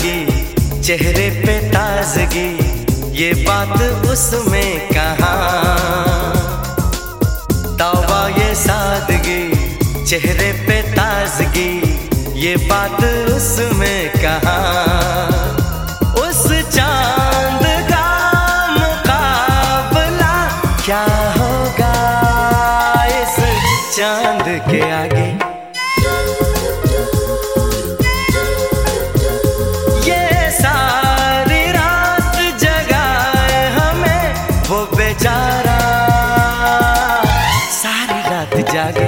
सादगी, चेहरे पे ताजगी, ये बात उसमें कहाँ। तौबा ये सादगी, चेहरे पे ताजगी, ये बात उसमें कहाँ। उस चांद का मुकाबला क्या होगा इस चांद के आगे। ये सारी रात जगाए हमें वो बेचारा, सारी रात जागे।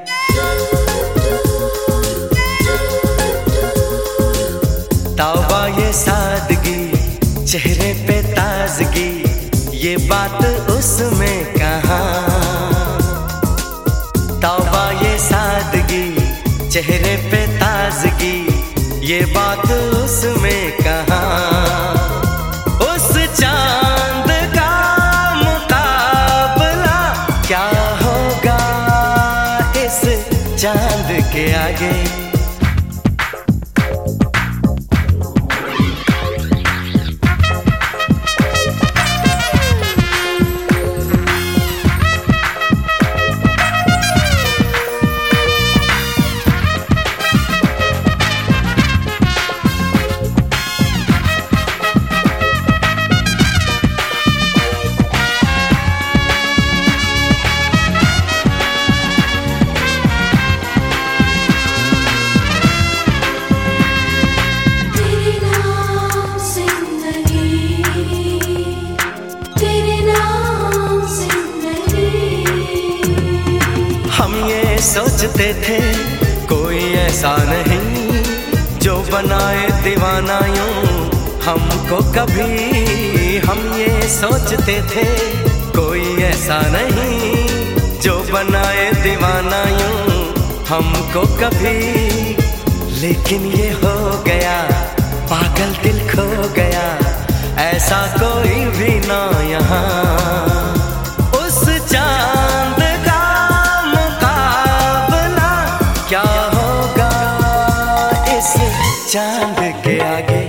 तौबा ये सादगी, चेहरे पे ताजगी, ये बात उसमें कहाँ। तौबा ये सादगी, चेहरे पे ताजगी, ये बात उसमें कहाँ। उस चांद का मुकाबला क्या होगा इस चांद के आगे। हम ये सोचते थे कोई ऐसा नहीं जो बनाए दीवाना यूं हमको कभी। हम ये सोचते थे कोई ऐसा नहीं जो बनाए दीवाना यूं हमको कभी। लेकिन ये हो गया, पागल दिल खो गया, ऐसा कोई भी ना यहाँ। उस चांद क्या होगा इस चांद के आगे।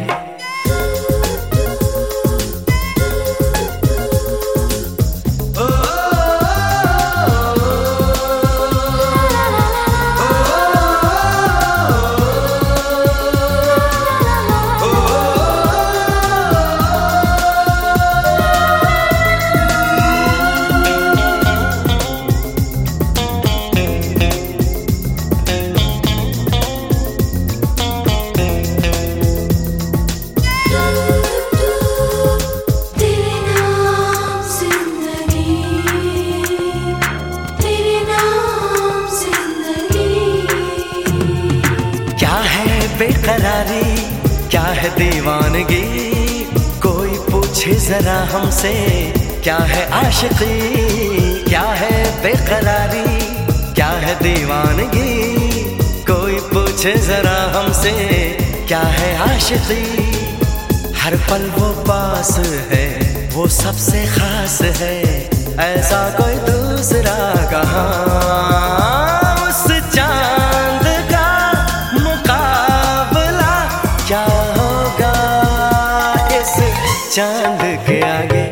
बेकरारी क्या है दीवानगी, कोई पूछे जरा हमसे क्या है आशिकी। क्या है बेकरारी क्या है दीवानगी, कोई पूछे जरा हमसे क्या है आशिकी। हर पल वो पास है, वो सबसे खास है, ऐसा कोई दूसरा कहाँ। उस चांद का मुकाबला क्या होगा इस चांद के आगे।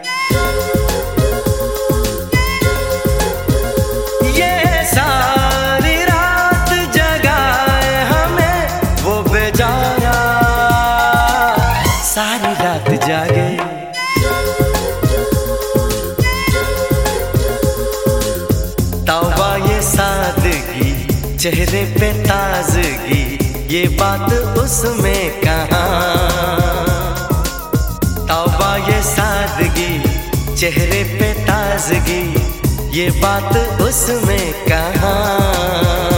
ये सारी रात जगाए हमें वो बेचारा, सारी रात जागे। तौबा ये सादगी, चेहरे पे ताजगी, ये बात उसमें कहाँ। तौबा ये सादगी, चेहरे पे ताजगी, ये बात उसमें कहाँ।